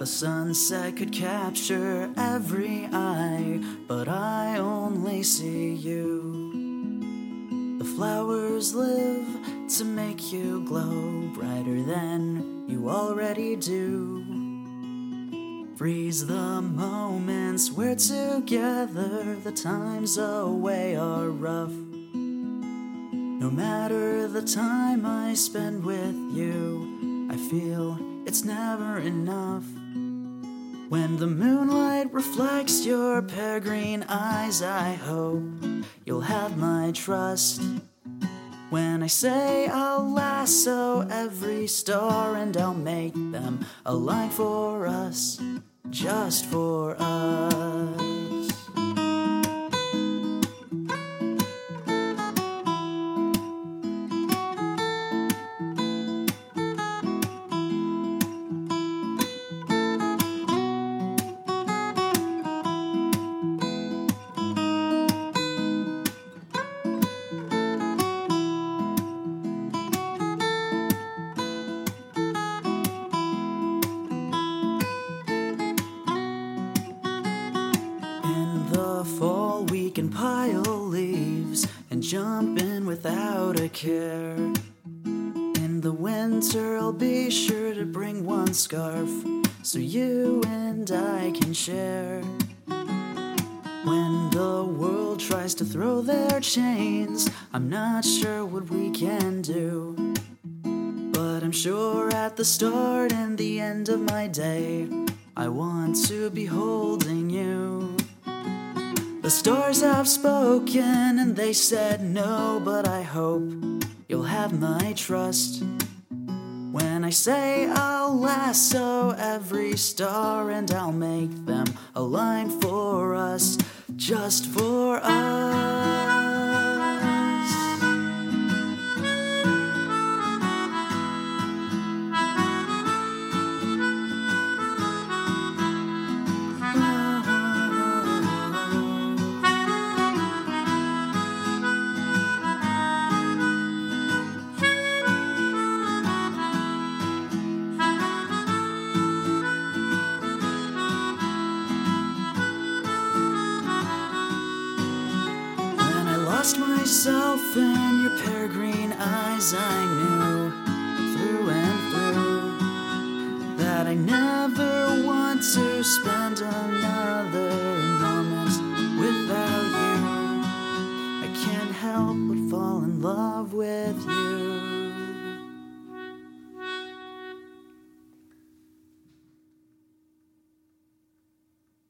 The sunset could capture every eye, but I only see you. The flowers live to make you glow brighter than you already do. Freeze the moments we're together, the times away are rough. No matter the time I spend with you, I feel it's never enough. When the moonlight reflects your peregrine eyes, I hope you'll have my trust. When I say I'll lasso every star and I'll make them align for us, just for us. Fall, we can pile leaves and jump in without a care. In the winter, I'll be sure to bring one scarf so you and I can share. When the world tries to throw their chains, I'm not sure what we can do, but I'm sure at the start and the end of my day, I want to be holding you. The stars have spoken and they said no, but I hope you'll have my trust. When I say I'll lasso every star and I'll make them align for us, just for us. Lost myself in your peregrine eyes, I knew through and through that I never want to spend another moment without you. I can't help but fall in love with you.